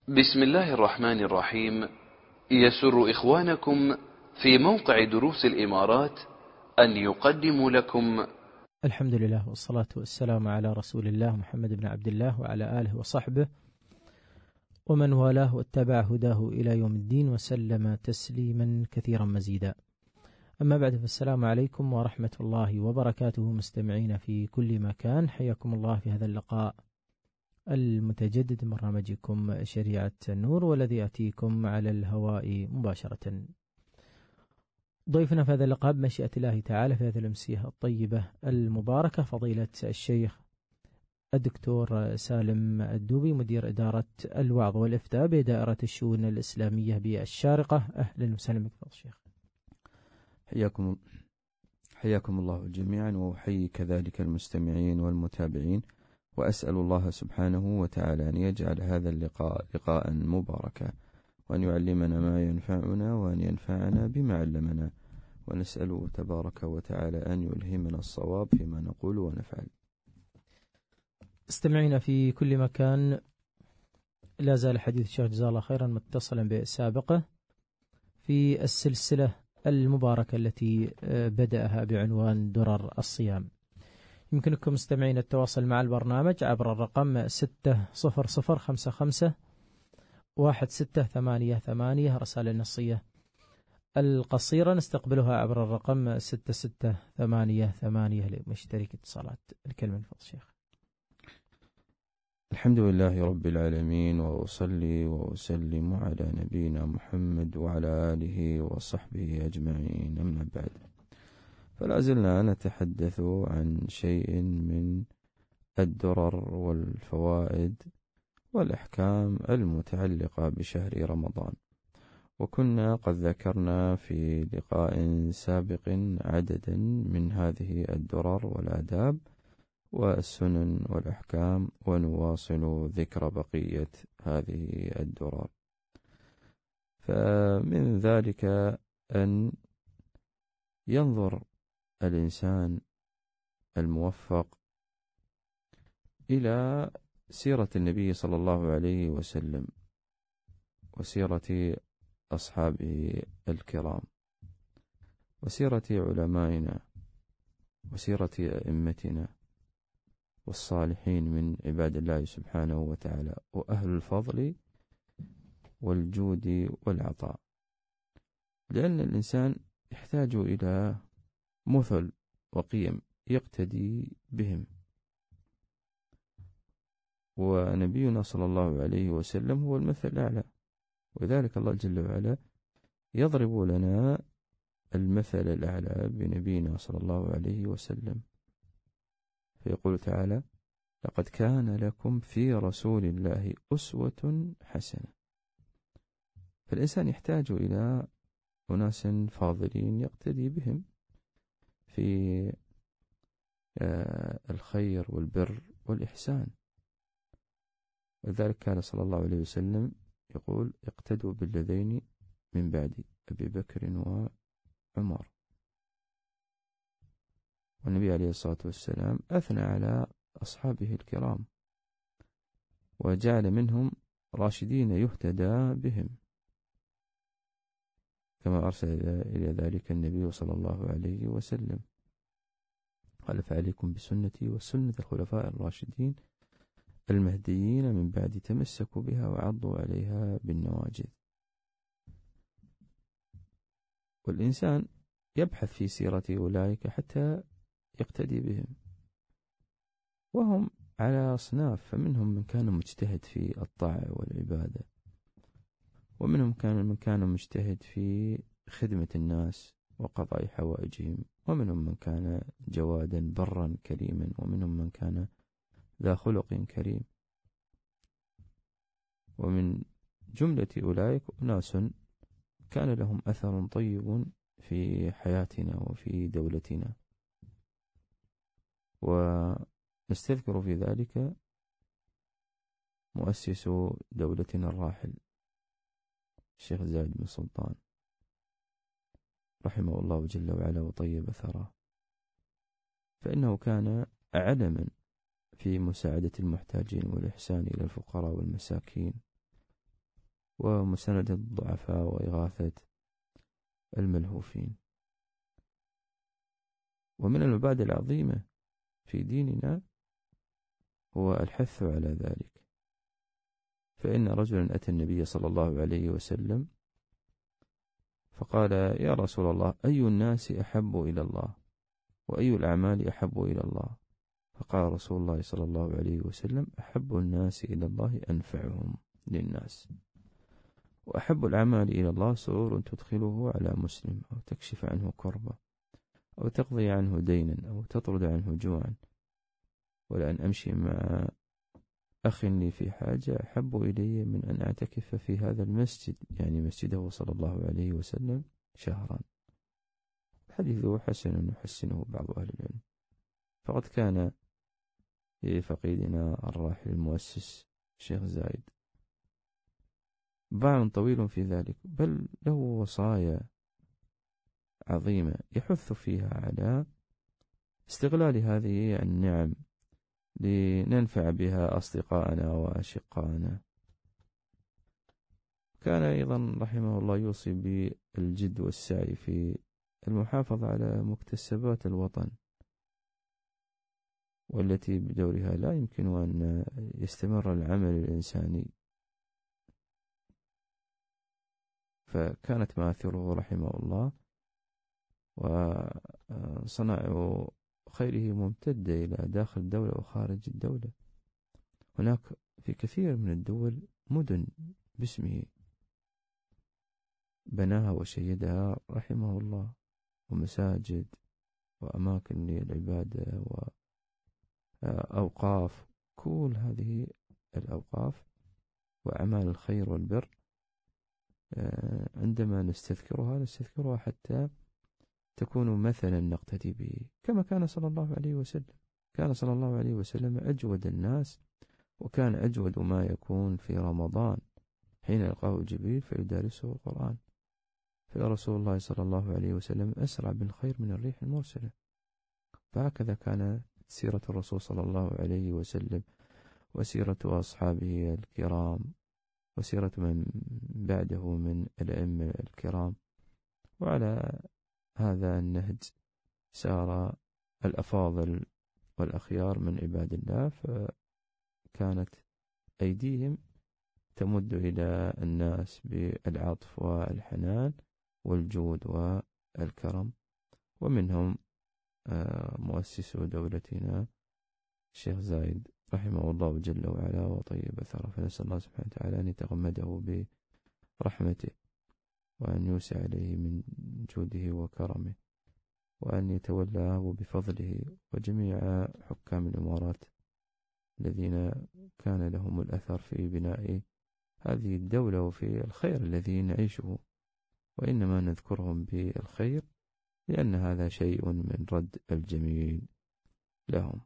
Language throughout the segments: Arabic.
بسم الله الرحمن الرحيم. يسر إخوانكم في موقع دروس الإمارات أن يقدموا لكم الحمد لله والصلاة والسلام على رسول الله محمد بن عبد الله وعلى آله وصحبه ومن والاه واتبع هداه إلى يوم الدين وسلم تسليما كثيرا مزيدا. أما بعد، فالسلام عليكم ورحمة الله وبركاته مستمعين في كل مكان، حياكم الله في هذا اللقاء المتجدد من برنامجكم شريعة النور، والذي يأتيكم على الهواء مباشرة. ضيفنا في هذا اللقاء بمشيئة الله تعالى في هذه الأمسية الطيبة المباركة فضيلة الشيخ الدكتور سالم الدوبي، مدير إدارة الوعظ والإفتاء بدائرة الشؤون الإسلامية بالشارقة. أهلا وسهلا بك فضيلة الشيخ. حياكم الله جميعا، وأحيي كذلك المستمعين والمتابعين، وأسأل الله سبحانه وتعالى أن يجعل هذا اللقاء لقاء مباركا، وأن يعلمنا ما ينفعنا، وأن ينفعنا بما علمنا، ونسأله تبارك وتعالى أن يلهمنا الصواب فيما نقول ونفعل. استمعينا في كل مكان، لا زال حديث الشيخ جزاه الله خيرا متصلا بسابقه في السلسلة المباركة التي بدأها بعنوان درر الصيام. يمكنكم مستمعين التواصل مع البرنامج عبر الرقم 600551688 رسالة النصية القصيرة نستقبلها عبر الرقم 6688 لمشترك اتصالات. الكلمة لفضل الشيخ. الحمد لله رب العالمين، وأصلي وأسلم على نبينا محمد وعلى آله وصحبه أجمعين، أما بعد، فلا زلنا نتحدث عن شيء من الدرر والفوائد والأحكام المتعلقة بشهر رمضان. وكنا قد ذكرنا في لقاء سابق عددا من هذه الدرر والآداب والسنن والأحكام، ونواصل ذكر بقية هذه الدرر. فمن ذلك أن ينظر الإنسان الموفق إلى سيرة النبي صلى الله عليه وسلم، وسيرة أصحابه الكرام، وسيرة علمائنا، وسيرة أئمتنا والصالحين من عباد الله سبحانه وتعالى، وأهل الفضل والجود والعطاء. لأن الإنسان يحتاج إلى مثل وقيم يقتدي بهم، ونبينا صلى الله عليه وسلم هو المثل الأعلى، وذلك الله جل وعلا يضرب لنا المثل الأعلى بنبينا صلى الله عليه وسلم، فيقول تعالى: لقد كان لكم في رسول الله أسوة حسنة. فالإنسان يحتاج إلى أناس فاضلين يقتدي بهم في الخير والبر والإحسان. وذلك كان صلى الله عليه وسلم يقول: اقتدوا بالذين من بعدي، أبي بكر وعمر. والنبي عليه الصلاة والسلام أثنى على أصحابه الكرام، وجعل منهم راشدين يهتدى بهم، كما أرسل إلى ذلك النبي صلى الله عليه وسلم، قال: فعليكم بسنتي وسنة الخلفاء الراشدين المهديين من بعد، تمسكوا بها وعضوا عليها بالنواجذ. والإنسان يبحث في سيرة أولئك حتى يقتدي بهم، وهم على أصناف، فمنهم من كان مجتهد في الطاعة والعبادة، ومنهم من كان مجتهد في خدمة الناس وقضاء حوائجهم، ومنهم من كان جوادا برا كريما، ومنهم من كان ذا خلق كريم. ومن جملة أولئك أناس كان لهم أثر طيب في حياتنا وفي دولتنا، ونستذكر في ذلك مؤسس دولتنا الراحل الشيخ زايد بن سلطان رحمه الله جل وعلا وطيب ثراه، فإنه كان علما في مساعدة المحتاجين والإحسان إلى الفقراء والمساكين ومساندة الضعفاء وإغاثة الملهوفين. ومن المبادئ العظيمة في ديننا هو الحث على ذلك. فإن رجلا أتى النبي صلى الله عليه وسلم فقال: يا رسول الله، أي الناس أحب إلى الله، وأي الأعمال أحب إلى الله؟ فقال رسول الله صلى الله عليه وسلم: أحب الناس إلى الله أنفعهم للناس، وأحب الأعمال إلى الله سرور تدخله على مسلم، أو تكشف عنه كربة، أو تقضي عنه دينا، أو تطرد عنه جوعا. ولأن أمشي مع أخ لي في حاجة أحب إلي من أن أعتكف في هذا المسجد، يعني مسجده صلى الله عليه وسلم، شهرا. الحديث حسن يحسنه بعض أهل العلم. فقد كان في فقيدنا الراحل المؤسس الشيخ زايد باع طويل في ذلك، بل له وصايا عظيمة يحث فيها على استغلال هذه النعم لننفع بها أصدقائنا وأشقائنا. كان أيضا رحمه الله يوصي بالجد والسعي في المحافظة على مكتسبات الوطن، والتي بدورها لا يمكن أن يستمر العمل الإنساني. فكانت مآثره رحمه الله وصنائع خيره ممتدة إلى داخل الدولة وخارج الدولة. هناك في كثير من الدول مدن باسمه بناها وشيدها رحمه الله، ومساجد وأماكن للعبادة وأوقاف. كل هذه الأوقاف وأعمال الخير والبر عندما نستذكرها حتى تكون مثلا نقتدي به، كما كان صلى الله عليه وسلم. كان صلى الله عليه وسلم أجود الناس، وكان أجود ما يكون في رمضان حين يلقاه جبريل فيدارسه القرآن. فرسول الله صلى الله عليه وسلم أسرع بالخير من الريح المرسلة. فهكذا كانت سيرة الرسول صلى الله عليه وسلم، وسيرة أصحابه الكرام، وسيرة من بعده من الأئمة الكرام. وعلى هذا النهج سار الأفاضل والأخيار من عباد الله، فكانت أيديهم تمد إلى الناس بالعطف والحنان والجود والكرم. ومنهم مؤسس دولتنا الشيخ زايد رحمه الله جل وعلا وطيب ثرى. فنسأل الله سبحانه وتعالى أن يتغمده برحمته، وأن يوسع عليه من جوده وكرمه، وأن يتولاه بفضله وجميع حكام الإمارات الذين كان لهم الأثر في بناء هذه الدولة وفي الخير الذي نعيشه. وإنما نذكرهم بالخير لأن هذا شيء من رد الجميل لهم،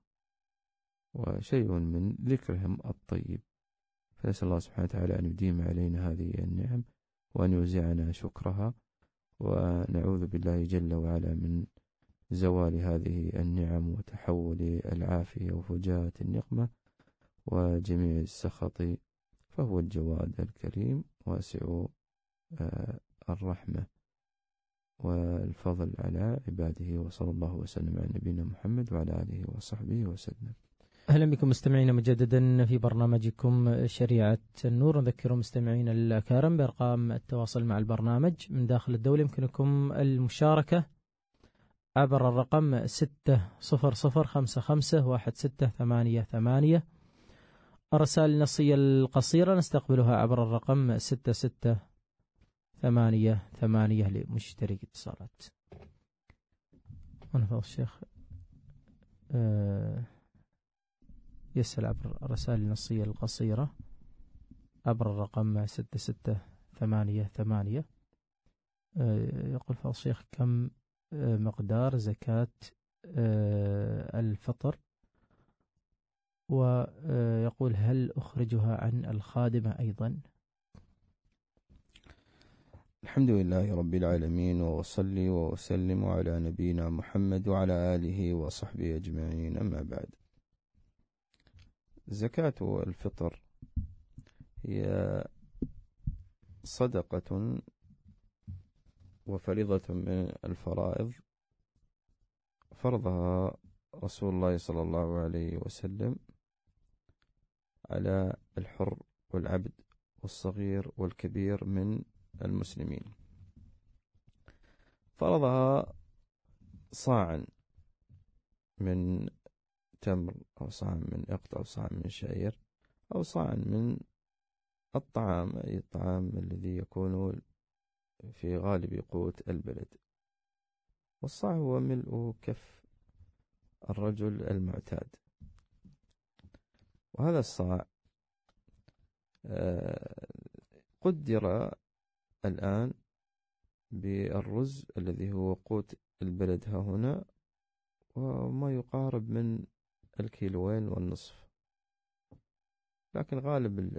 وشيء من ذكرهم الطيب. فنسأل الله سبحانه وتعالى أن يديم علينا هذه النعم، وأن يوزعنا شكرها، ونعوذ بالله جل وعلا من زوال هذه النعم وتحول العافية وفجاءة النقمة وجميع السخط. فهو الجواد الكريم واسع الرحمة والفضل على عباده. وصلى الله وسلم على نبينا محمد وعلى آله وصحبه وسلم. أهلا بكم مستمعين مجددا في برنامجكم شريعة النور. نذكر مستمعين الكرام بأرقام التواصل مع البرنامج من داخل الدولة. يمكنكم المشاركة عبر الرقم 600551688. الرسائل النصية القصيرة نستقبلها عبر الرقم 6688 لمشترك اتصالات. ونفضل الشيخ يسأل عبر الرسائل النصية القصيرة عبر الرقم 6688. يقول فضل الشيخ: كم مقدار زكاة الفطر؟ ويقول: هل أخرجها عن الخادمة أيضا؟ الحمد لله رب العالمين، وصلي وسلم على نبينا محمد وعلى آله وصحبه أجمعين. أما بعد، زكاة الفطر هي صدقة وفريضة من الفرائض فرضها رسول الله صلى الله عليه وسلم على الحر والعبد والصغير والكبير من المسلمين. فرضها صاعا من تمر أو صاعا من إقط أو صاعا من شعير أو صاعا من الطعام، أي الطعام الذي يكون في غالب قوت البلد. والصاع هو ملء كف الرجل المعتاد. وهذا الصاع قدر الآن بالرز الذي هو قوت البلد ها هنا، وما يقارب من 1.5 كيلو. لكن غالب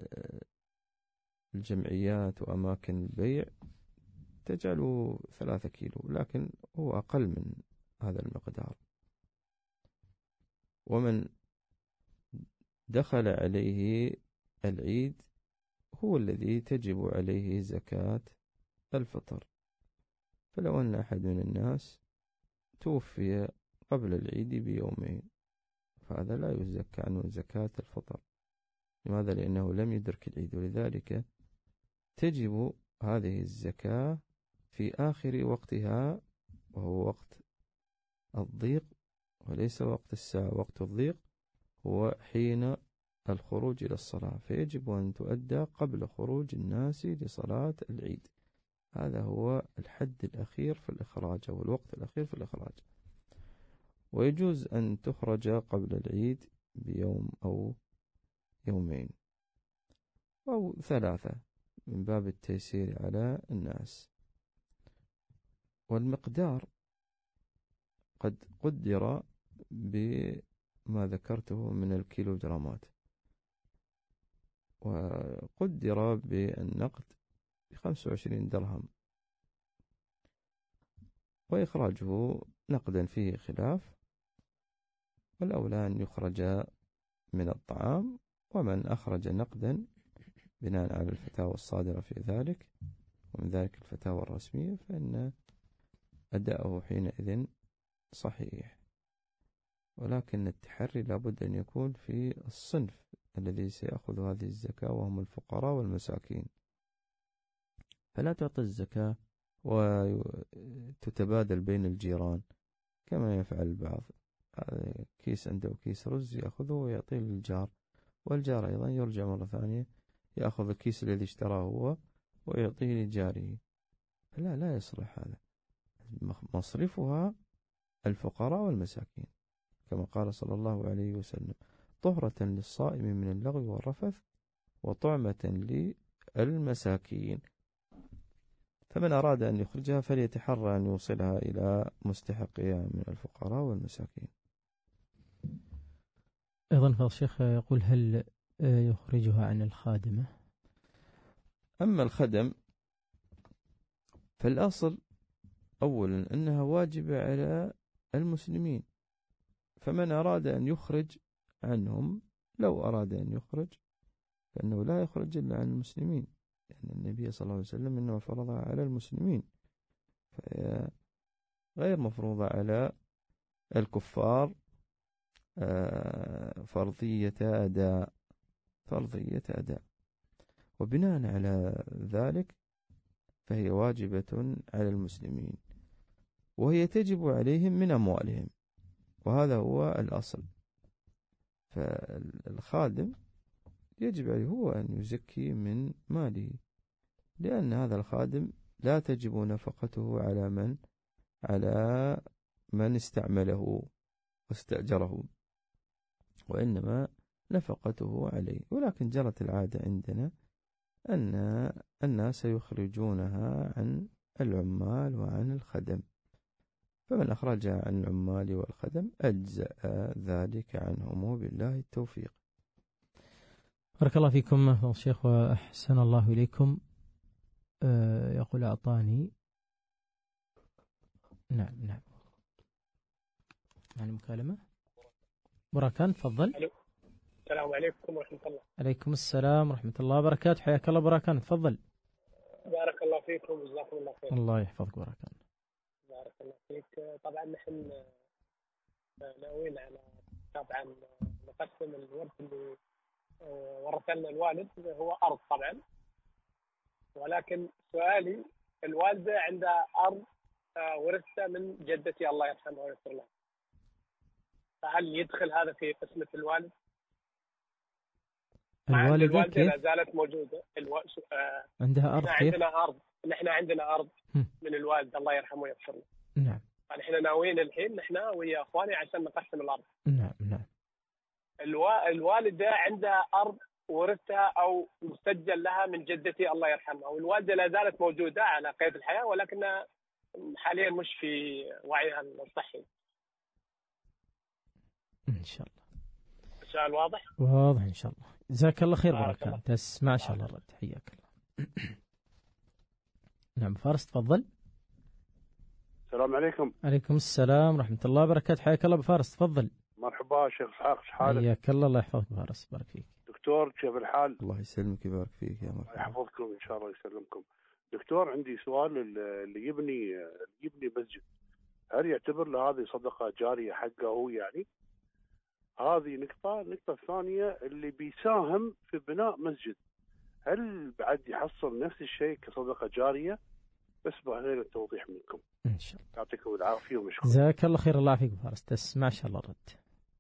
الجمعيات وأماكن البيع تجعله 3 كيلو، لكن هو أقل من هذا المقدار. ومن دخل عليه العيد هو الذي تجب عليه زكاة الفطر. فلو أن أحد من الناس توفي قبل العيد ب2 فهذا لا يزكى عنه زكاة الفطر. لماذا؟ لأنه لم يدرك العيد، ولذلك تجب هذه الزكاة في آخر وقتها، وهو وقت الضيق وليس وقت الساعة. وقت الضيق هو حين الخروج إلى الصلاة، فيجب أن تؤدى قبل خروج الناس لصلاة العيد. هذا هو الحد الأخير في الإخراج أو الوقت الأخير في الإخراج. ويجوز أن تخرج قبل العيد ب1 أو 2 أو 3 من باب التيسير على الناس. والمقدار قد قدر بما ذكرته من الكيلوغرامات، وقدر بالنقد ب25 درهم، وإخراجه نقدا فيه خلاف، والأولى أن يخرج من الطعام. ومن أخرج نقدا بناء على الفتاوى الصادرة في ذلك ومن ذلك الفتاوى الرسمية فإن أداؤه حينئذ صحيح. ولكن التحري لابد أن يكون في الصنف الذي سيأخذ هذه الزكاة، وهم الفقراء والمساكين. فلا تعطي الزكاة وتتبادل بين الجيران كما يفعل البعض. كيس عنده كيس رز يأخذه ويعطيه للجار، والجار أيضا يرجع مرة ثانية يأخذ الكيس الذي اشتراه هو ويعطيه لجاره. لا يصلح هذا. مصرفها الفقراء والمساكين، كما قال صلى الله عليه وسلم: طهرة للصائم من اللغو والرفث وطعمة للمساكين. فمن أراد أن يخرجها فليتحرى أن يوصلها إلى مستحقها من الفقراء والمساكين. أيضا فضل الشيخ يقول: هل يخرجها عن الخادمة؟ أما الخدم فالأصل أولا أنها واجبة على المسلمين، فمن أراد أن يخرج عنهم لو أراد أن يخرج فإنه لا يخرج إلا عن المسلمين، لأن النبي صلى الله عليه وسلم إنما فرضها على المسلمين، فهي غير مفروضة على الكفار. فرضية أداء. وبناء على ذلك فهي واجبة على المسلمين، وهي تجب عليهم من أموالهم، وهذا هو الأصل. فالخادم يجب عليه هو أن يزكي من ماله، لأن هذا الخادم لا تجب نفقته على من استعمله واستأجره، وإنما نفقته عليه. ولكن جرت العادة عندنا أن الناس يخرجونها عن العمال وعن الخدم، فمن أخرجها عن العمال والخدم أجزأ ذلك عنهم، وبالله التوفيق. بارك الله فيكم فضل الشيخ وأحسن الله إليكم. يقول: أعطاني. نعم معنا مكالمة. بركان، تفضل. السلام عليكم ورحمة الله. عليكم السلام ورحمة الله وبركاته. حياك الله بركان، تفضل. الله فيكم وجزاكم الله خير. الله يحفظك ويبارك فيك. بارك الله فيك. طبعا نحن ناويين على طبعا نقسم الورث اللي ورث لنا الوالد، هو أرض طبعا، ولكن سؤالي الوالدة عندها أرض ورثتها من جدتي الله يرحمها ويغفر لها، فهل يدخل هذا في قسمة الوالد؟ الوالدة كيف؟ لا زالت موجودة. عندها أرض كيف؟ نحن عندنا أرض من الوالد الله يرحمه ويغفر له. نعم. فنحن ناويين الحين نحن ويا أخواني عشان نقسم الأرض. نعم نعم. الوالدة عندها أرض ورثتها أو مسجل لها من جدتي الله يرحمها، والوالدة لا زالت موجودة على قيد الحياة ولكنها حاليا مش في وعيها الصحي. إن شاء الله. السؤال واضح؟ واضح إن شاء الله. جزاك الله خير بركة. تسمع شاء الله الرد. حياك الله. نعم فارس تفضل. السلام عليكم. عليكم السلام ورحمة الله وبركاته. حياك الله بفارس تفضل. مرحبا شيخ إسحاق، ايش حالك؟ حياك الله. الله يحفظك بفارس. بارك فيك. دكتور كيف الحال؟ الله يسلمك ويبارك فيك يا مرحبا. يحفظكم ان شاء الله يسلمكم. دكتور عندي سؤال، اللي يبني مسجد هل يعتبر له هذه صدقة جارية حقه هو يعني؟ هذه نقطة. النقطة الثانية اللي بيساهم في بناء مسجد هل بعد يحصل نفس الشيء كصدقة جارية؟ بس بغير التوضيح منكم إن شاء الله. يعطيكم العافية ومشكور. جزاك الله خير. الله يعافيك فارس. تسمع شاء الله الرد.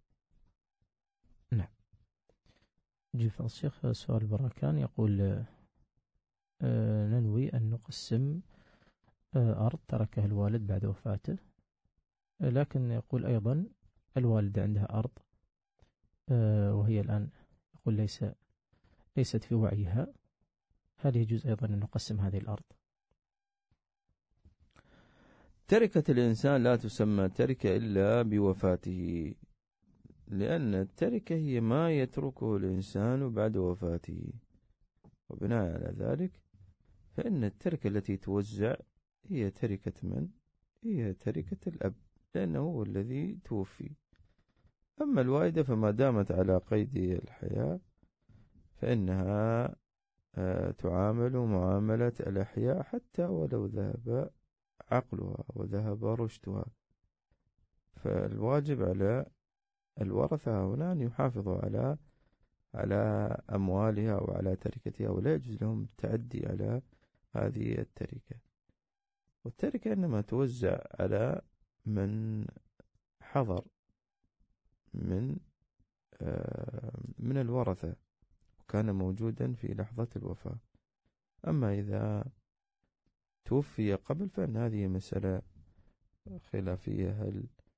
نعم. جيف الشيخ سؤال بركان يقول ننوي أن نقسم أرض تركها الوالد بعد وفاته، لكن يقول أيضا الوالدة عندها أرض وهي الآن يقول ليست في وعيها، هل يجوز أيضا أن نقسم هذه الأرض؟ تركة الإنسان لا تسمى تركة إلا بوفاته، لأن التركة هي ما يتركه الإنسان بعد وفاته، وبناء على ذلك فإن التركة التي توزع هي تركة من؟ هي تركة الأب، لأنه هو الذي توفي. أما الوالدة فما دامت على قيد الحياة فإنها تعامل معاملة الأحياء حتى ولو ذهب عقلها وذهب رشدها. فالواجب على الورثة هنا أن يحافظوا على أموالها وعلى تركتها، ولا يجوز لهم التعدي على هذه التركة. والتركة إنما توزع على من حضر من الورثة وكان موجودا في لحظة الوفاة. أما إذا توفي قبل فإن هذه مسألة خلافية،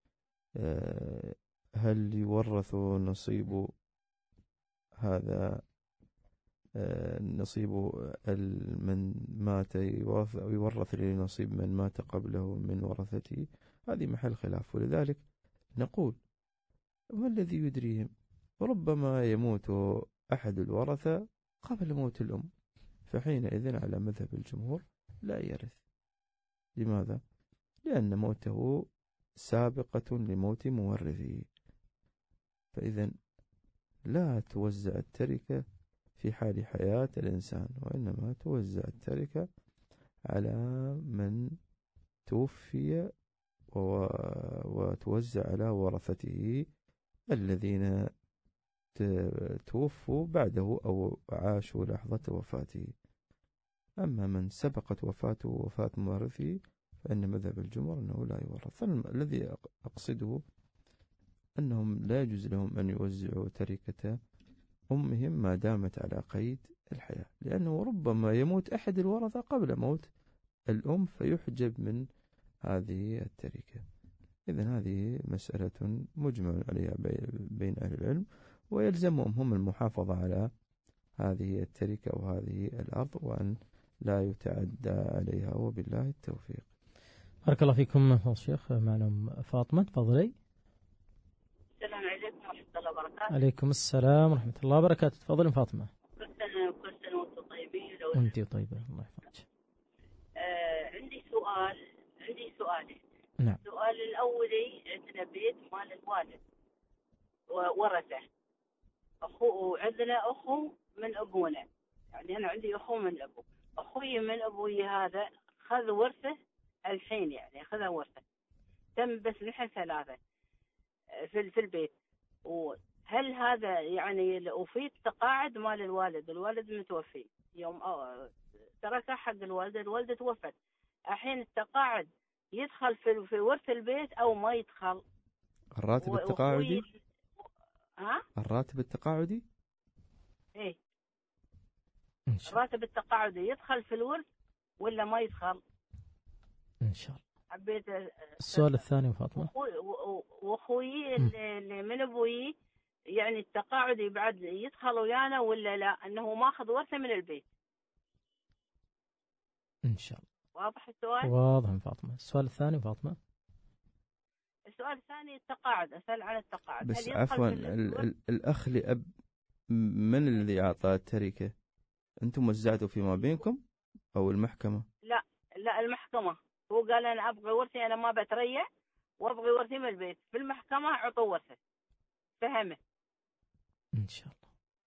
هل يورث نصيب هذا نصيب من مات يورث لنصيب من مات قبله من ورثته؟ هذه محل خلاف. ولذلك نقول ما الذي يدريهم؟ ربما يموت أحد الورثة قبل موت الأم، فحينئذ على مذهب الجمهور لا يرث. لماذا؟ لأن موته سابقة لموت مورثه. فإذا لا توزع التركة في حال حياة الإنسان، وإنما توزع التركة على من توفي وتوزع على ورثته الذين توفوا بعده أو عاشوا لحظة وفاته. أما من سبقت وفاته وفاة مورثه فإن مذهب الجمهور أنه لا يورث. الذي أقصده أنهم لا يجوز لهم أن يوزعوا تركة أمهم ما دامت على قيد الحياة، لأنه ربما يموت أحد الورثة قبل موت الأم فيحجب من هذه التركة. إذن هذه مسألة مجمع عليها بين أهل العلم، ويلزمهم هم المحافظة على هذه التركة وهذه الأرض وأن لا يتعدى عليها، وبالله التوفيق. بارك الله فيكم الشيخ. معنا فاطمة تفضلي. السلام عليكم ورحمة الله وبركاته. عليكم السلام ورحمة الله وبركاته. تفضلي فاطمة. كل سنة وأنتم طيبين. وأنت طيبة الله يحفظك. عندي سؤالين. نعم. السؤال الأولي، عندنا بيت مال الوالد ورثه أخوه، عندنا أخو من أبونا، يعني أنا عندي أخو من أبو، أخو أخوي من أبوي هذا خذ ورثه الحين، يعني أخذها ورثه، تم بس نحن 3 في البيت. وهل هذا يعني وفي تقاعد مال الوالد متوفي يوم تركه حق الوالدة توفت، الحين التقاعد يدخل في ورث البيت أو ما يدخل؟ الراتب التقاعدي؟ ها؟ الراتب التقاعدي؟ إيه، إن شاء الله. الراتب التقاعدي يدخل في الورث ولا ما يدخل؟ إن شاء الله. حبيت السؤال الثاني فاطمة. وأخوي اللي من أبوي يعني التقاعدي بعد يدخل ويانا ولا لا، أنه ماخذ ورثة من البيت؟ إن شاء الله. واضح السؤال؟ واضح فاطمة. السؤال الثاني فاطمة. السؤال الثاني التقاعد، أسأل عن التقاعد. بس عفوا الأخ لأب من الذي أعطى التركة؟ أنتم وزعتوا فيما بينكم أو المحكمة؟ لا المحكمة. هو قال أنا أبغي ورثي، أنا ما بتريح وأبغي ورثي من البيت. في المحكمة أعطوا ورثة. فهمه إن شاء الله.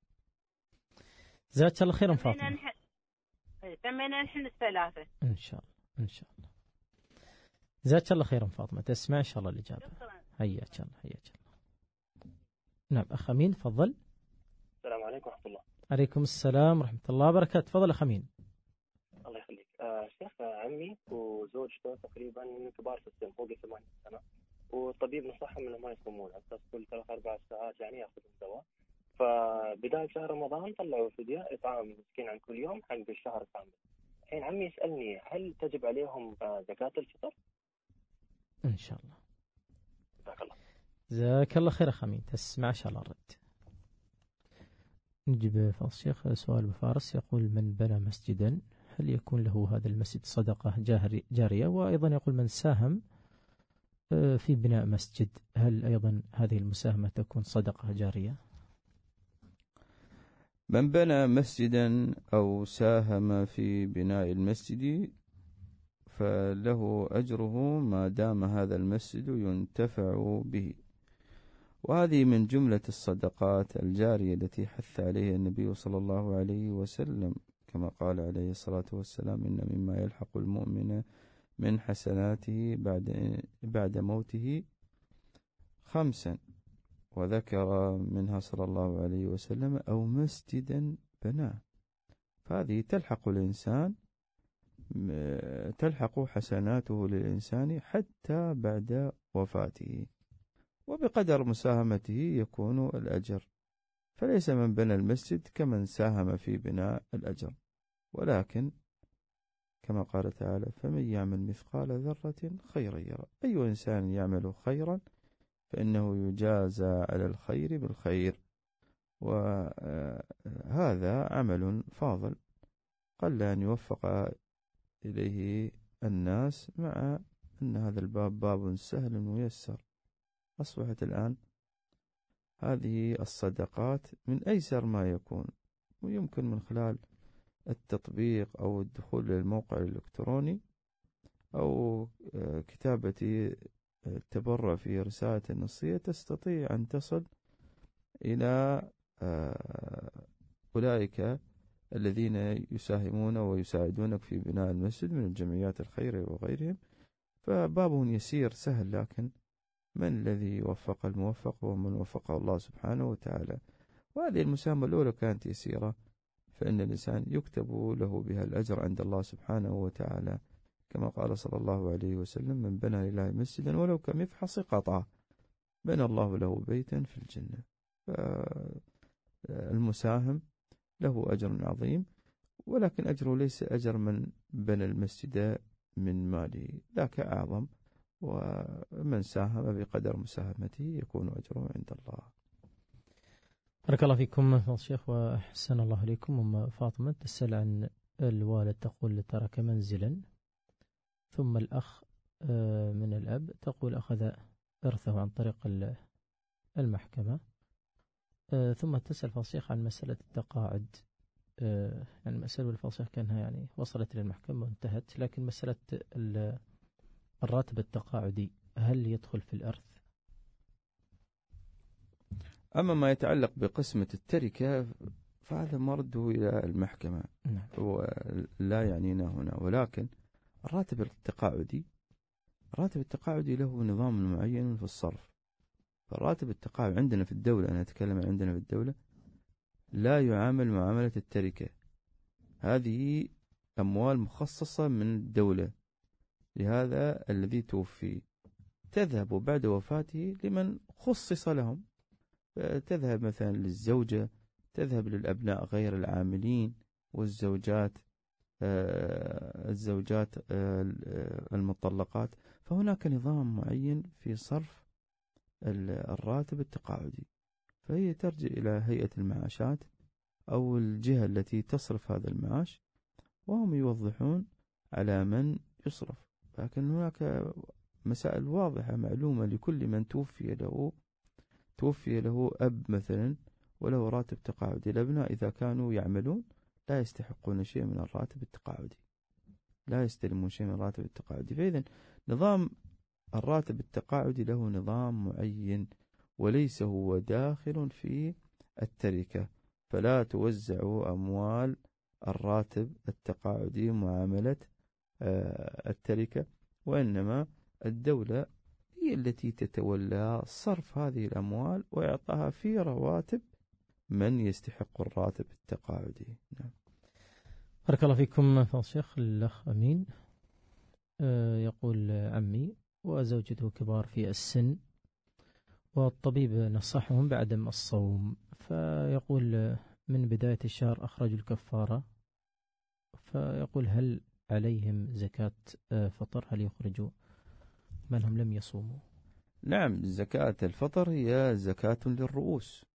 جزاك الله خيرا فاطمة. تمينا نحن 3. إن شاء الله. إن شاء الله. جزاك الله خيرا فاطمة. تسمع إن شاء الله الإجابة. حياك الله. حياك الله. نعم أخ أمين تفضل. السلام عليكم ورحمة الله. عليكم السلام ورحمة الله وبركاته. تفضل أخ أمين. الله يخليك. شيخ، عمي وزوجته تقريبا كبار في السن فوق 80 سنة، والطبيب نصحهم انهم ما يصومون على اساس كل 3-4 ساعات يعني ياخذون دواء. فبداية شهر رمضان طلعوا فدية إطعام مسكين عن كل يوم حق الشهر كامل. الحين عمي يسألني هل تجب عليهم زكاة الفطر؟ إن شاء الله. جزاك الله. جزاك الله خير أخ أمين. تسمع إن شاء الله الرد. نجيب فضل الشيخ سؤال بفارس يقول من بنى مسجدا هل يكون له هذا المسجد صدقة جارية؟ وأيضا يقول من ساهم في بناء مسجد هل أيضا هذه المساهمة تكون صدقة جارية؟ من بنى مسجدا أو ساهم في بناء المسجد فله أجره ما دام هذا المسجد ينتفع به، وهذه من جملة الصدقات الجارية التي حث عليها النبي صلى الله عليه وسلم، كما قال عليه الصلاة والسلام إن مما يلحق المؤمن من حسناته بعد موته 5، وذكر منها صلى الله عليه وسلم أو مسجدا بناه. فهذه تلحق حسناته للإنسان حتى بعد وفاته، وبقدر مساهمته يكون الأجر. فليس من بنى المسجد كمن ساهم في بناء الأجر، ولكن كما قال تعالى فمن يعمل مثقال ذرة خيرا يرى. أي إنسان يعمل خيرا فإنه يجازى على الخير بالخير، وهذا عمل فاضل قل أن يوفق إليه الناس، مع أن هذا الباب باب سهل ميسر. أصبحت الآن هذه الصدقات من أيسر ما يكون، ويمكن من خلال التطبيق أو الدخول للموقع الإلكتروني أو كتابة التبرع في رسالة نصية تستطيع أن تصل إلى أولئك الذين يساهمون ويساعدونك في بناء المسجد من الجمعيات الخيرية وغيرهم. فبابه يسير سهل، لكن من الذي وفق الموفق ومن وفقه الله سبحانه وتعالى. وهذه المساهمة الأولى كانت يسيرة، فإن الإنسان يكتب له بها الأجر عند الله سبحانه وتعالى، كما قال صلى الله عليه وسلم من بنى لله مسجدا ولو كمفحص قطعة بنى الله له بيتا في الجنة. فالمساهم له أجر عظيم، ولكن أجره ليس أجر من بنى المسجد من ماله، ذاك أعظم، ومن ساهم بقدر مساهمته يكون أجره عند الله. بارك الله فيكم فضل الشيخ وأحسن الله إليكم. أم فاطمة تسأل عن الوالد تقول ترك منزلا، ثم الأخ من الأب تقول أخذ إرثه عن طريق المحكمة، ثم تسأل فضل الشيخ عن مسألة التقاعد. يعني مسألة فضل الشيخ كانها يعني وصلت للمحكمة وانتهت، لكن مسألة الراتب التقاعدي هل يدخل في الإرث؟ أما ما يتعلق بقسمة التركة فهذا مرده إلى المحكمة ولا يعنينا هنا. ولكن الراتب التقاعدي له نظام معين في الصرف. فالراتب التقاعدي عندنا في الدولة، أنا أتكلم عندنا في الدولة، لا يعامل معاملة التركة. هذه أموال مخصصة من الدولة لهذا الذي توفي، تذهب بعد وفاته لمن خصص لهم. تذهب مثلا للزوجة، تذهب للأبناء غير العاملين والزوجات، المطلقات. فهناك نظام معين في صرف الراتب التقاعدي، فهي ترجع إلى هيئة المعاشات أو الجهة التي تصرف هذا المعاش، وهم يوضحون على من يصرف. لكن هناك مسائل واضحة معلومة لكل من توفي له أب مثلا وله راتب تقاعدي. الأبناء إذا كانوا يعملون لا يستحقون شيء من الراتب التقاعدي، لا يستلمون شيء من الراتب التقاعدي. فإذن نظام الراتب التقاعدي له نظام معين، وليس هو داخل في التركة. فلا توزعوا أموال الراتب التقاعدي معاملة التركة، وإنما الدولة هي التي تتولى صرف هذه الأموال وإعطاها في رواتب من يستحق الراتب التقاعدي. نعم. بارك الله فيكم فضل الشيخ. الأخ أمين يقول: عمي وزوجته كبار في السن، والطبيب نصحهم بعدم الصوم، فيقول من بداية الشهر أخرجوا الكفارة، فيقول هل عليهم زكاة فطر؟ هل يخرجوا من هم لم يصوموا؟ نعم، زكاة الفطر هي زكاة للرؤوس.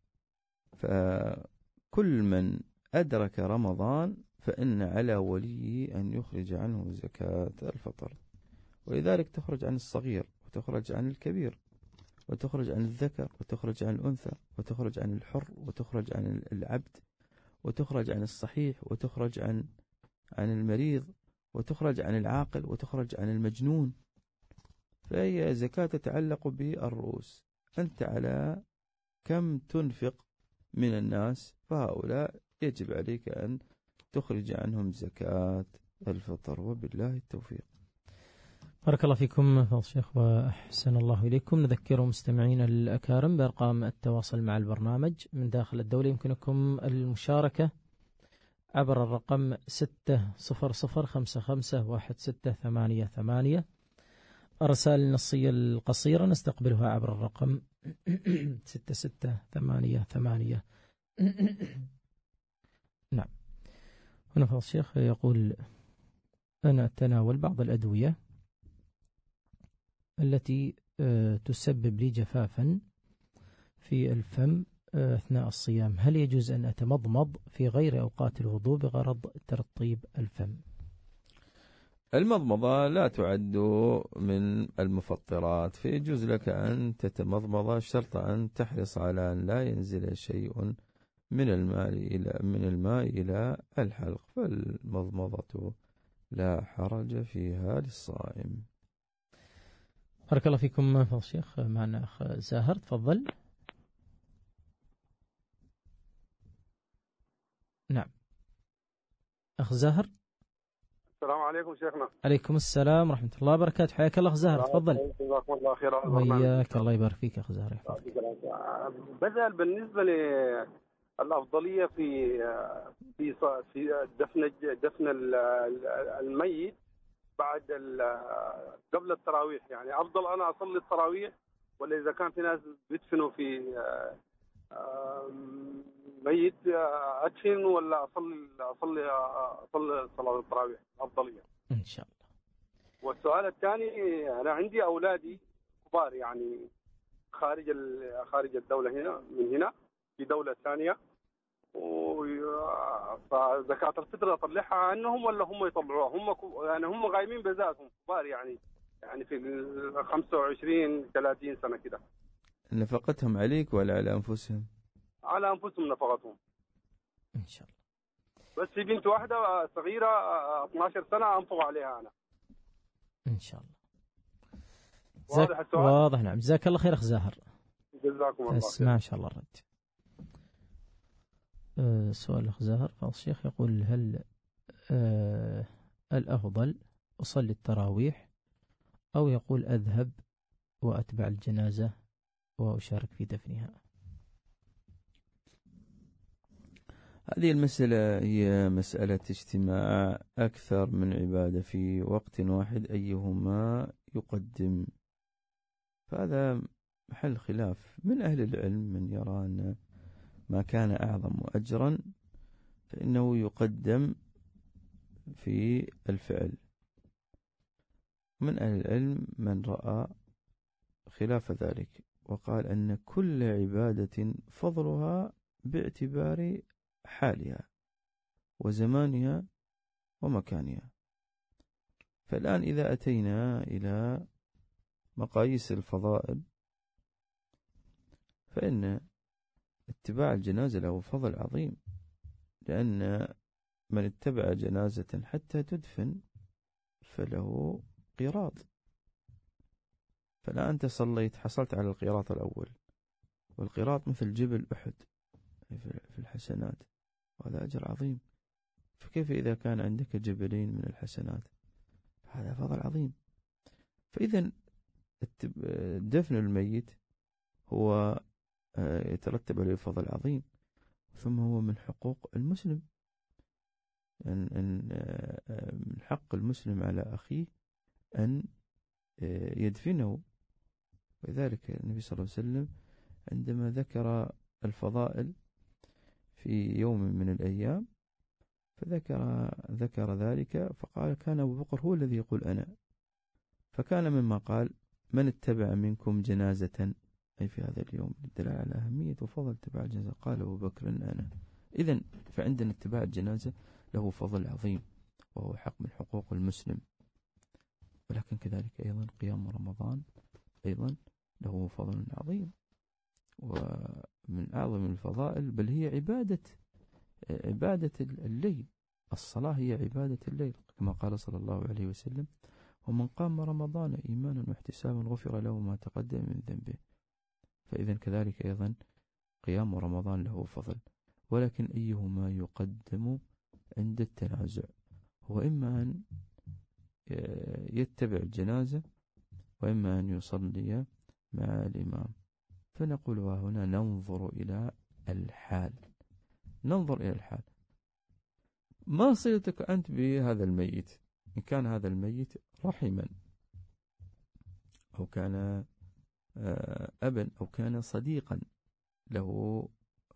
فكل من أدرك رمضان فإن على وليه أن يخرج عنه زكاة الفطر، ولذلك تخرج عن الصغير وتخرج عن الكبير وتخرج عن الذكر وتخرج عن الأنثى وتخرج عن الحر وتخرج عن العبد وتخرج عن الصحيح وتخرج عن المريض وتخرج عن العاقل وتخرج عن المجنون. فهي زكاة تتعلق بالرؤوس. أنت على كم تنفق من الناس، فهؤلاء يجب عليك أن تخرج عنهم زكاة الفطر، وبالله التوفيق. بارك الله فيكم فضل الشيخ وأحسن الله إليكم. نذكر مستمعين الأكارم بأرقام التواصل مع البرنامج من داخل الدولة. يمكنكم المشاركة عبر الرقم 600551688. الرسائل النصية القصيرة نستقبلها عبر الرقم 6688. نعم. هنا فضل الشيخ يقول: أنا أتناول بعض الأدوية التي تسبب لي جفافا في الفم أثناء الصيام، هل يجوز أن أتمضمض في غير أوقات الوضوء بغرض ترطيب الفم؟ المضمضة لا تعد من المفطرات، فيجوز لك أن تتمضمض، شرط أن تحرص على أن لا ينزل شيء من الماء إلى الحلق، فالمضمضة لا حرج فيها للصائم. بارك الله فيكم فضل الشيخ. معنا أخ زاهر، تفضل. نعم أخ زاهر. السلام عليكم شيخنا. عليكم السلام ورحمة الله وبركاته. حياك الله أخ زاهر، تفضل. جزاكم الله خير. وياك، الله يبارك فيك أخ زاهر. بسأل بالنسبة للأفضلية في دفن الميت بعد قبل التراويح، يعني أفضل أنا أصلي التراويح، ولا إذا كان في ناس بيدفنوا في ميت أدفن، ولا أصلي صلاة التراويح أفضلية إن شاء الله. والسؤال الثاني، أنا عندي أولادي كبار يعني خارج الدولة، هنا من هنا في دولة ثانية، فزكاة الفطر أطلعها عنهم ولا هم يطلعوها؟ يعني هم قايمين بذاتهم كبار، يعني في 25-30 سنة كده. نفقتهم عليك ولا على أنفسهم؟ على أنفسهم نفقتهم إن شاء الله. بس في بنت واحدة صغيرة 12 سنة أنفق عليها أنا إن شاء الله. واضح السؤال؟ واضح، نعم. جزاك الله خير أخ زاهر. جزاكم الله خير. اسمع إن شاء الله الرد. سؤال الأخ زاهر فضل الشيخ يقول هل الأفضل أصلي التراويح أو يقول أذهب وأتبع الجنازة وأشارك في دفنها؟ هذه المسألة هي مسألة اجتماع أكثر من عبادة في وقت واحد أيهما يقدم، فهذا محل خلاف من أهل العلم. من يرى أن ما كان أعظم أجرا فإنه يقدم في الفعل، من أهل العلم من رأى خلاف ذلك وقال أن كل عبادة فضلها باعتبار حالها وزمانها ومكانها. فالآن إذا أتينا إلى مقاييس الفضائل فإن اتباع الجنازة له فضل عظيم، لأن من اتبع جنازة حتى تدفن فله قيراط. فلا أنت صليت حصلت على القيراط الأول، والقيراط مثل جبل أحد في الحسنات، وهذا أجر عظيم. فكيف إذا كان عندك جبلين من الحسنات؟ هذا فضل عظيم. فإذا دفن الميت هو يترتب عليه فضل عظيم، ثم هو من حقوق المسلم، من حق المسلم على أخيه أن يدفنه. ولذلك النبي صلى الله عليه وسلم عندما ذكر الفضائل في يوم من الأيام فذكر ذلك فقال كان أبو بكر هو الذي يقول أنا، فكان مما قال من اتبع منكم جنازة، أي في هذا اليوم للدلالة على أهمية وفضل اتباع الجنازة، قال أبو بكر أنا. إذن فعندنا اتباع الجنازة له فضل عظيم وهو حق من حقوق المسلم. ولكن كذلك أيضا قيام رمضان أيضا له فضل عظيم ومن أعظم الفضائل، بل هي عبادة الليل. الصلاة هي عبادة الليل كما قال صلى الله عليه وسلم ومن قام رمضان إيمانا واحتسابا غفر له ما تقدم من ذنبه. فإذا كذلك أيضا قيام رمضان له فضل، ولكن أيهما يقدم عند التنازع؟ هو إما أن يتبع الجنازة وإما أن يصلي مع الإمام. فنقول هنا ننظر إلى الحال، ما صلتك أنت بهذا الميت؟ إن كان هذا الميت رحما أو كان أبا أو كان صديقا له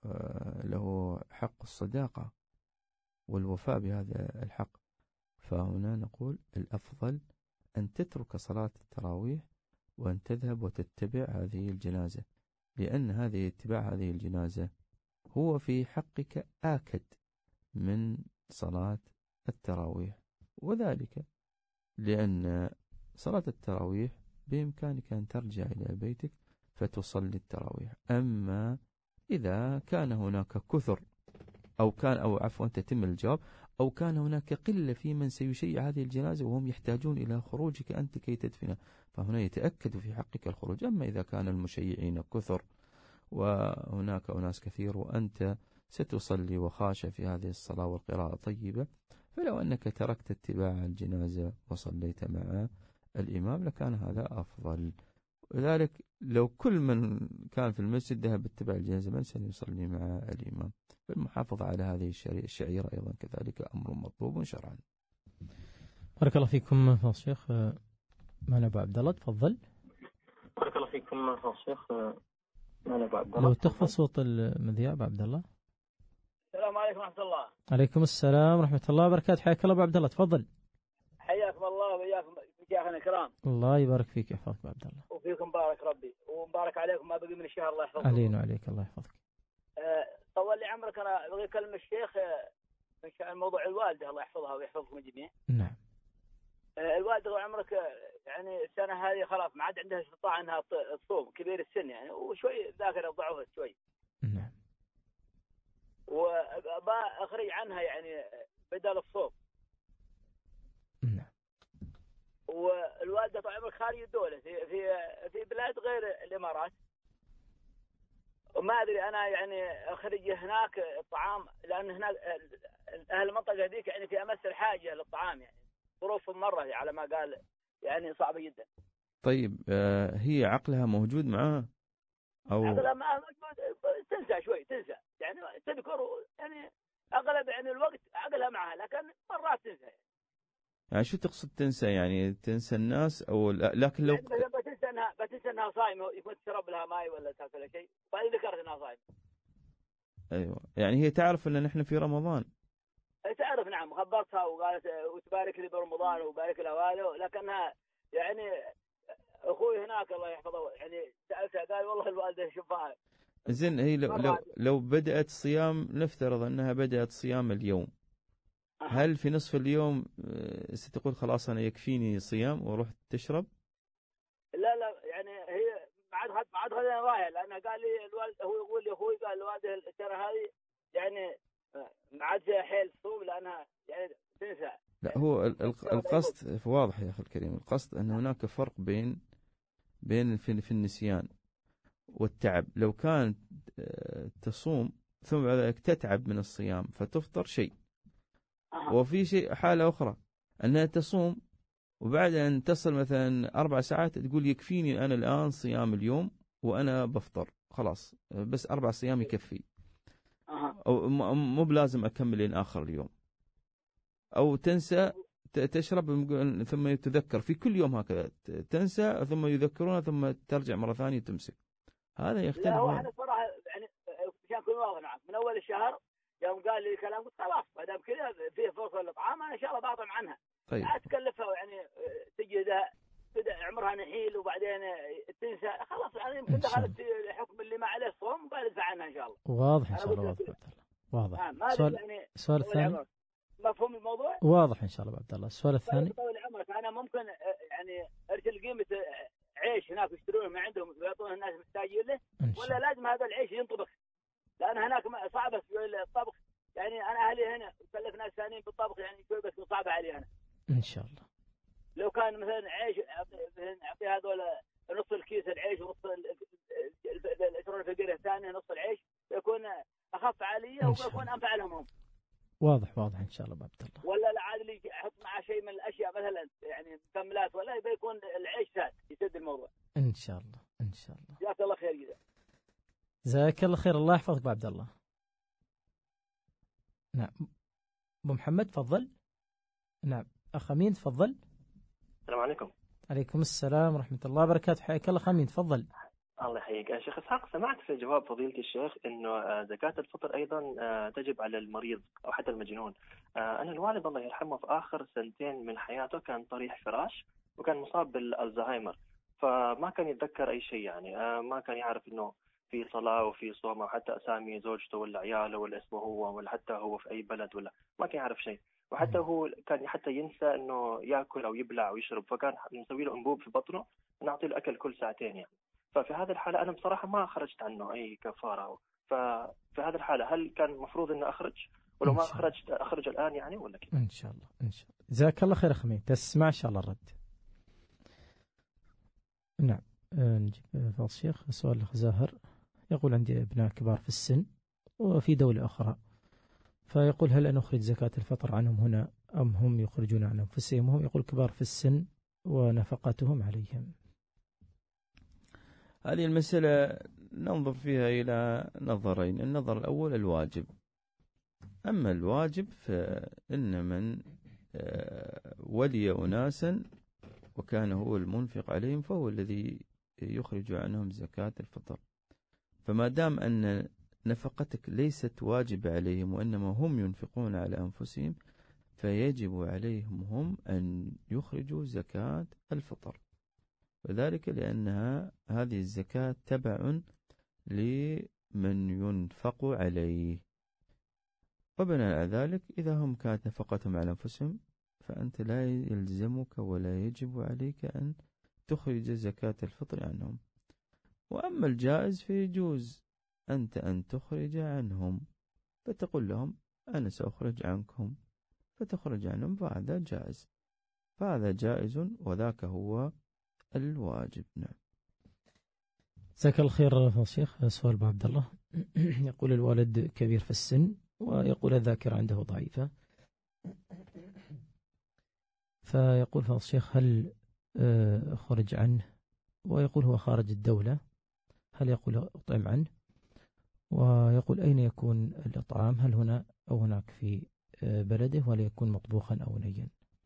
حق الصداقة والوفاء بهذا الحق، فهنا نقول الأفضل أن تترك صلاة التراويح وأن تذهب وتتبع هذه الجنازة، لأن اتباع هذه الجنازة هو في حقك آكد من صلاة التراويح. وذلك لأن صلاة التراويح بإمكانك أن ترجع إلى بيتك فتصلي التراويح. أما إذا كان هناك كثر أو عفوا تتم الجواب، أو كان هناك قلة في من سيشيع هذه الجنازة وهم يحتاجون إلى خروجك أنت كي تدفنها، فهنا يتأكد في حقك الخروج. أما إذا كان المشيعين كثر وهناك أناس كثير وأنت ستصلي وخاشع في هذه الصلاة والقراءة طيبة، فلو أنك تركت اتباع الجنازة وصليت مع الإمام لكان هذا أفضل. ولذلك لو كل من كان في المسجد ذهب اتباع الجنازة من سيصلي مع الإمام؟ فالمحافظة على هذه الشعيرة أيضا كذلك أمر مطلوب شرعا. بارك الله فيكم فضل الشيخ. معنا أبو عبد الله، تفضل. بارك الله فيكم فضل الشيخ. معنا أبو عبد الله، لو تخفض صوت المذياع أبو عبد الله. السلام عليكم ورحمة الله. عليكم السلام ورحمة الله وبركاته. حياك الله أبو عبد الله، تفضل. حياكم الله وإياكم شيخنا الكرام. الله يبارك فيك يحفظك أبو عبد الله. وفيكم بارك ربي ومبارك عليكم ما بقي من الشهر، الله يحفظكم. علينا وعليك الله يحفظك. طول لي عمرك، أنا بغي أكلم الشيخ من شأن موضوع الوالدة، الله يحفظها ويحفظكم الجميع. نعم. الوالدة طول عمرك يعني السنة هذه خلاص ما عاد عندها استطاعة أنها تصوم، كبير السن يعني، وشوي ذاكرة ضعفت شوي. نعم. وأبى أخرج عنها يعني بدل الصوم. نعم. والوالدة طول عمرك خارج الدولة في بلاد غير الإمارات، وما ادري انا يعني اخرج هناك الطعام، لان هناك اهل المنطقه هذيك يعني في امس الحاجه للطعام، يعني ظروفهم مره على ما قال يعني صعبه جدا. طيب هي عقلها موجود معاها او عقلها ما تنسى شوي، تنسى يعني تذكر يعني اغلب يعني الوقت عقلها معها، لكن مرات تنسى يعني شو تقصد تنسى؟ يعني تنسى الناس او لكن لو يعني بتنسى انها صايمه، يكون تشرب لها ماي ولا تاكل شيء، بعدين ذكرت انها صايمه. ايوه، يعني هي تعرف ان نحن في رمضان. تعرف، نعم، خبرتها وقالت وتبارك لي برمضان وبارك لها والو، لكنها يعني اخوي هناك الله يحفظه يعني سالتها قال والله الوالده شوفها. زين، هي لو بدأت صيام، نفترض انها بدأت صيام اليوم، هل في نصف اليوم ستقول خلاص انا يكفيني صيام واروح تشرب؟ لا يعني هي ما عاد خلينا رايح، لانه قال لي الوالد، هو يقول لي اخوي قال الوالده السنه هذه يعني ما عاد فيها حيل تصوم لانها يعني تنسى. لا، هو القصد واضح يا اخي الكريم، القصد ان هناك فرق بين في النسيان والتعب. لو كانت تصوم ثم بعد ذلك تتعب من الصيام فتفطر شيء، وفي شيء حالة أخرى أنها تصوم وبعد أن تصل مثلا 4 ساعات تقول يكفيني أنا الآن صيام اليوم وأنا بفطر خلاص، بس 4 صيام يكفي، أو مو بلازم أكمل لين آخر اليوم، أو تنسى تشرب ثم تذكر في كل يوم هكذا، تنسى ثم يذكرونها ثم ترجع مرة ثانية تمسك. هذا يختلف. لا، هو احنا صراحه يعني عشان كل واضح معك من اول الشهر يوم قال لي كلام قلت خلاص ما دام كذا فيه فرصه للطعام انا ان شاء الله بعطم عنها. طيب. لا تكلفها يعني تجي تبدا عمرها نحيل وبعدين تنسى خلاص، يعني يمكن دخلت في الحكم اللي ما عليه صوم وقال ادفع عنها ان شاء الله. واضح ان شاء الله. واضح. يعني السؤال الثاني مفهوم الموضوع؟ واضح ان شاء الله عبد الله. السؤال الثاني طول عمرك انا ممكن يعني ارسل قيمه عيش هناك يشترونه من عندهم ويعطونه الناس محتاجين له، ولا لازم هذا العيش ينطبخ؟ لان هناك صعبه في الطبخ، يعني انا اهلي هنا وكلف ناس ثانيين بالطبخ يعني شوي بس صعبه علي انا. ان شاء الله. لو كان مثلا عيش اعطي هذول نص الكيس العيش ونص الاسرون الفقير الثاني نص العيش، يكون اخف علي ويكون انفع لهم هم. واضح ان شاء الله عبد الله. ولا العادل يحط معه شيء من الاشياء مثلا يعني مكملات، ولا يكون العيش ساد يسد الموضوع. ان شاء الله ان شاء الله. جزاك الله خير جزاك. جزاك الله خير، الله يحفظك ابو عبد الله. نعم ابو محمد تفضل. نعم اخ امين تفضل. السلام عليكم. عليكم السلام ورحمه الله وبركاته، حياك الله امين تفضل. الله يحييك يا شيخ اسحاق. سمعت في جواب فضيلة الشيخ انه زكاة الفطر ايضا تجب على المريض او حتى المجنون. انا الوالد الله يرحمه في اخر 2 من حياته كان طريح فراش وكان مصاب بالزهايمر، فما كان يتذكر اي شيء، يعني ما كان يعرف انه في صلاة وفي صوم او حتى اسامي زوجته ولا عياله ولا اسمه هو ولا حتى هو في اي بلد، ولا ما كان يعرف شيء، وحتى هو كان حتى ينسى انه ياكل او يبلع او يشرب، فكان نسوي له انبوب في بطنه ونعطي له اكل كل 2 ساعات يعني. ففي هذه الحالة أنا بصراحة ما خرجت عنه أي كفارة، ففي هذه الحالة هل كان المفروض أن أخرج، ولو ما خرجت أخرج الآن يعني ولا كيف؟ إن شاء الله إن شاء الله. جزاك الله خير أخ أمين، تسمع إن شاء الله الرد. نعم نجيب فضل الشيخ. سؤال الأخ زاهر يقول عندي أبناء كبار في السن وفي دولة أخرى، فيقول هل أن أخرج زكاة الفطر عنهم هنا أم هم يخرجون عن أنفسهم؟ وهم يقول كبار في السن ونفقتهم عليهم. هذه المسألة ننظر فيها إلى نظرين. النظر الأول الواجب. أما الواجب فإن من ولي أناسا وكان هو المنفق عليهم فهو الذي يخرج عنهم زكاة الفطر. فما دام أن نفقتك ليست واجبة عليهم وإنما هم ينفقون على أنفسهم، فيجب عليهم هم أن يخرجوا زكاة الفطر، وذلك لأنها هذه الزكاة تبع لمن ينفق عليه. وبناء على ذلك إذا هم كانت نفقتهم على أنفسهم فأنت لا يلزمك ولا يجب عليك أن تخرج زكاة الفطر عنهم. وأما الجائز فيجوز أنت أن تخرج عنهم، فتقول لهم أنا سأخرج عنكم فتخرج عنهم، فهذا جائز، فهذا جائز وذاك هو الواجب. نعم. جزاك الله خير يا شيخ. سؤال أبو عبد الله يقول الوالد كبير في السن ويقول الذاكرة عنده ضعيفة، فيقول فضل الشيخ هل خرج عنه، ويقول هو خارج الدولة، هل يقول أطعم عنه؟ ويقول أين يكون الإطعام، هل هنا أو هناك في بلده، ولا يكون مطبوخا أو نيا؟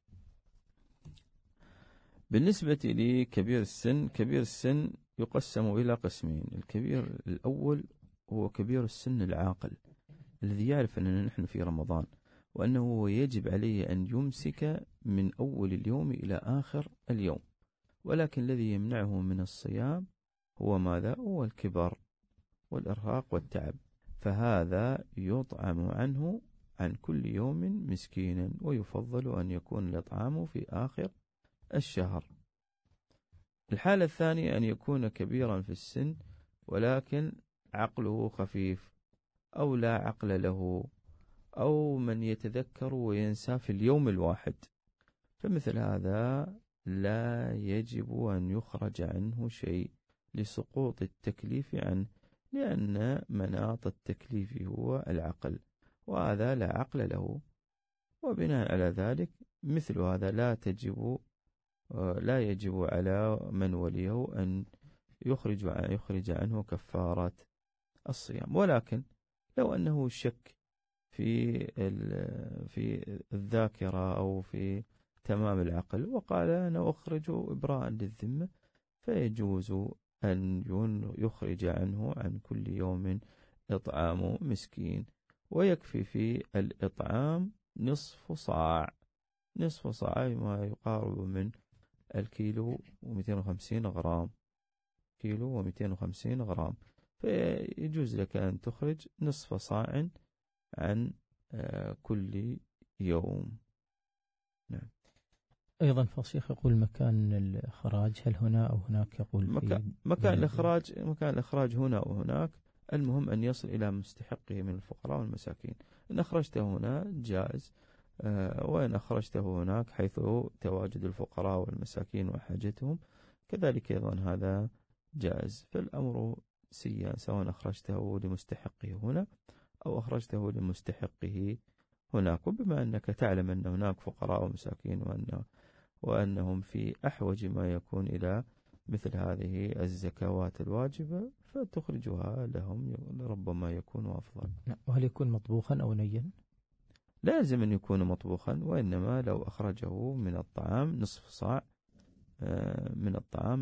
بالنسبة لكبير السن، كبير السن يقسم إلى قسمين. الكبير الأول هو كبير السن العاقل الذي يعرف أننا نحن في رمضان، وأنه يجب عليه أن يمسك من أول اليوم إلى آخر اليوم، ولكن الذي يمنعه من الصيام هو ماذا؟ هو الكبر والإرهاق والتعب، فهذا يطعم عنه عن كل يوم مسكينا، ويفضل أن يكون الإطعام في آخر الشهر. الحالة الثانية أن يكون كبيرا في السن ولكن عقله خفيف أو لا عقل له، أو من يتذكر وينسى في اليوم الواحد، فمثل هذا لا يجب أن يخرج عنه شيء لسقوط التكليف عنه، لأن مناط التكليف هو العقل، وهذا لا عقل له، وبناء على ذلك مثل هذا لا يجب على من وليه أن يخرج عنه كفارة الصيام. ولكن لو أنه شك في الذاكرة أو في تمام العقل وقال أنا أخرج إبراء للذمة، فيجوز أن يخرج عنه عن كل يوم إطعام مسكين، ويكفي في الإطعام نصف صاع ما يقارب من الكيلو و250 غرام، كيلو و250 غرام، فيجوز لك أن تخرج نصف صاع عن كل يوم. نعم. أيضا فالشيخ يقول مكان الإخراج هل هنا أو هناك؟ يقول مكان الإخراج هنا أو هناك، المهم أن يصل إلى مستحقه من الفقراء والمساكين. إن أخرجته هنا جائز، وإن أخرجته هناك حيث تواجد الفقراء والمساكين وحاجتهم كذلك أيضا هذا جائز، فالأمر سواء أخرجته لمستحقه هنا أو أخرجته لمستحقه هناك. وبما أنك تعلم أن هناك فقراء ومساكين وأنهم في أحوج ما يكون إلى مثل هذه الزكوات الواجبة، فتخرجها لهم، ربما يكون أفضل. وهل يكون مطبوخا أو نيا؟ لازم أن يكون مطبوخا، وإنما لو أخرجه من الطعام نصف صاع من الطعام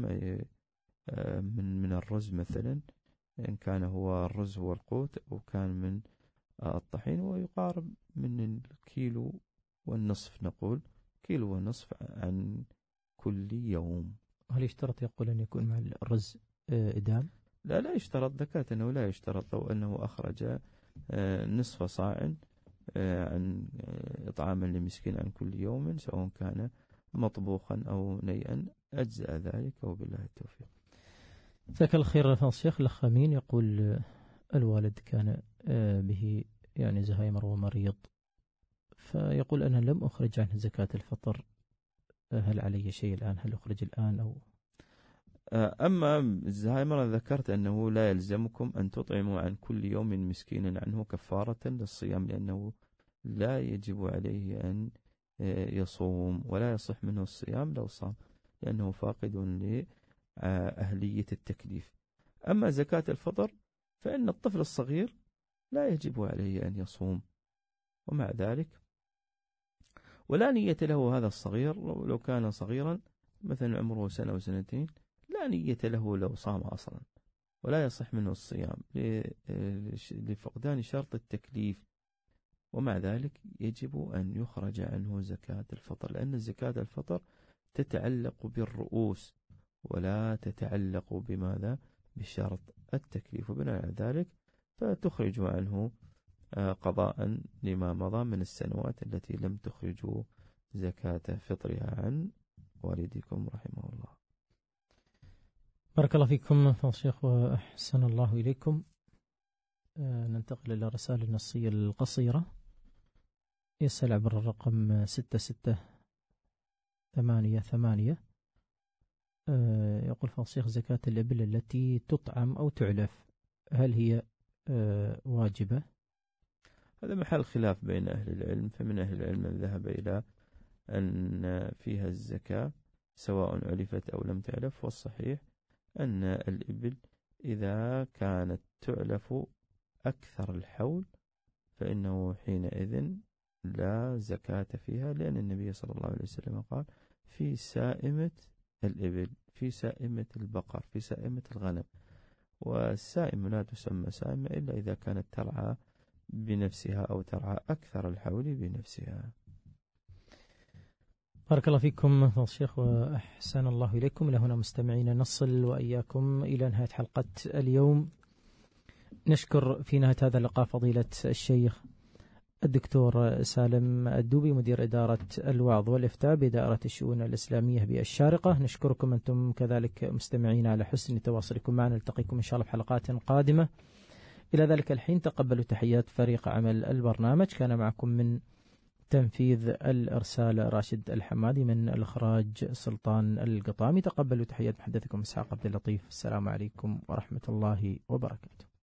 من الرز مثلا، إن كان هو الرز هو القوت، أو كان من الطحين، ويقارب من الكيلو والنصف، نقول كيلو والنصف عن كل يوم. هل يشترط يقول أن يكون مع الرز إدام؟ لا يشترط زكاة، أنه لا يشترط. لو أنه أخرج نصف صاع عن إطعاما لمسكين عن كل يوم، سواء كان مطبوخا أو نيئا، أجزاء ذلك، وبالله التوفيق. جزاك الله خير يا الشيخ. الأخ أمين يقول الوالد كان به يعني زهايمر ومريض، فيقول أنا لم أخرج عنه زكاة الفطر، هل علي شيء الآن؟ هل أخرج الآن أو؟ أما الزهايمر ذكرت أنه لا يلزمكم أن تطعموا عن كل يوم مسكينا عنه كفارة للصيام، لأنه لا يجب عليه أن يصوم، ولا يصح منه الصيام لو صام، لأنه فاقد لأهلية التكليف. أما زكاة الفطر فإن الطفل الصغير لا يجب عليه أن يصوم، ومع ذلك ولا نية له هذا الصغير، لو كان صغيرا مثلا عمره 1 أو 2 لا نية له لو صام أصلا، ولا يصح منه الصيام لفقدان شرط التكليف، ومع ذلك يجب أن يخرج عنه زكاة الفطر، لأن زكاة الفطر تتعلق بالرؤوس ولا تتعلق بماذا؟ بشرط التكليف، وبناء على ذلك فتخرج عنه قضاء لما مضى من السنوات التي لم تخرجوا زكاة فطرها عن والدكم رحمه الله. بارك الله فيكم فضل الشيخ وأحسن الله إليكم. ننتقل إلى الرسائل النصية القصيرة. يسأل عبر الرقم 6688 يقول فضل الشيخ زكاة الإبل التي تطعم أو تعلف هل هي واجبة؟ هذا محل خلاف بين أهل العلم، فمن أهل العلم من ذهب إلى أن فيها الزكاة سواء علفت أو لم تعلف، والصحيح أن الإبل إذا كانت تعلف أكثر الحول فإنه حينئذ لا زكاة فيها، لأن النبي صلى الله عليه وسلم قال في سائمة الإبل، في سائمة البقر، في سائمة الغنم، والسائمة لا تسمى سائمة إلا إذا كانت ترعى بنفسها أو ترعى أكثر الحول بنفسها. بارك الله فيكم فضل الشيخ وأحسن الله إليكم. لهنا مستمعين نصل وإياكم إلى نهاية حلقة اليوم. نشكر في نهاية هذا اللقاء فضيلة الشيخ الدكتور سالم الدوبي مدير إدارة الوعظ والإفتاء بدائرة الشؤون الإسلامية بالشارقة. نشكركم أنتم كذلك مستمعين على حسن تواصلكم معنا. نلتقيكم إن شاء الله في حلقات قادمة. إلى ذلك الحين تقبلوا تحيات فريق عمل البرنامج. كان معكم من تنفيذ الإرسال راشد الحمادي، من الإخراج سلطان القطامي. تقبلوا تحيات محدثكم إسحاق عبد اللطيف. السلام عليكم ورحمة الله وبركاته.